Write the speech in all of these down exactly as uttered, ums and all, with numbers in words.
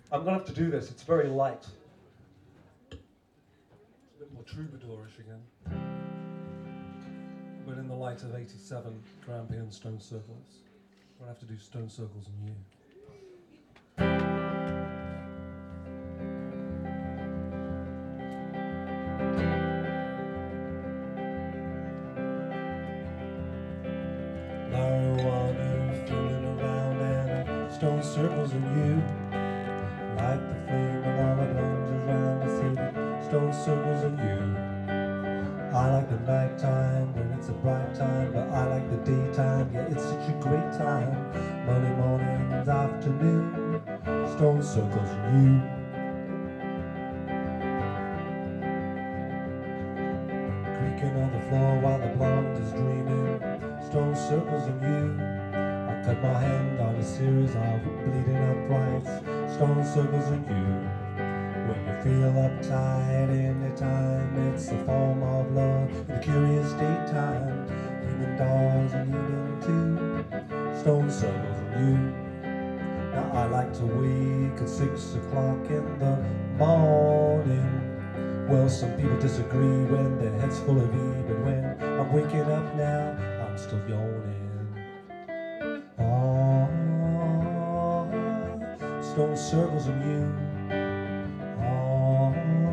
I'm going to have to do this. It's very light. It's a bit more troubadourish again. But in the light of eighty-seven, Grampian Stone Circles. I'm going to have to do Stone Circles and You. Stone circles and you, like the flame of lava blooms around the city. Stone circles and you. I like the night time when it's a bright time, but I like the daytime. Yeah, it's such a great time. Monday mornings, afternoon. Stone circles and you. Creaking on the floor while the blonde is dreaming. Stone circles and you. Cut my hand on a series of bleeding uprights. Stone circles and you. When you feel uptight anytime, it's a form of love in the curious daytime. Human dolls and human too. Stone circles and you. Now I like to wake at six o'clock in the morning. Well, some people disagree when their head's full of E, but when I'm waking up now, I'm still yawning. Stone circles and you. Oh,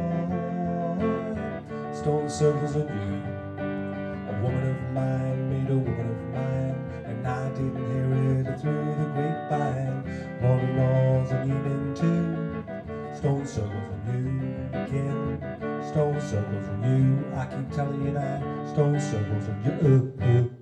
stone circles and you. A woman of mine made a woman of mine, and I didn't hear it through the grapevine. Morning laws and evening too. Stone circles and you again. Stone circles and you. I keep telling you now. Stone circles and you. Uh, uh.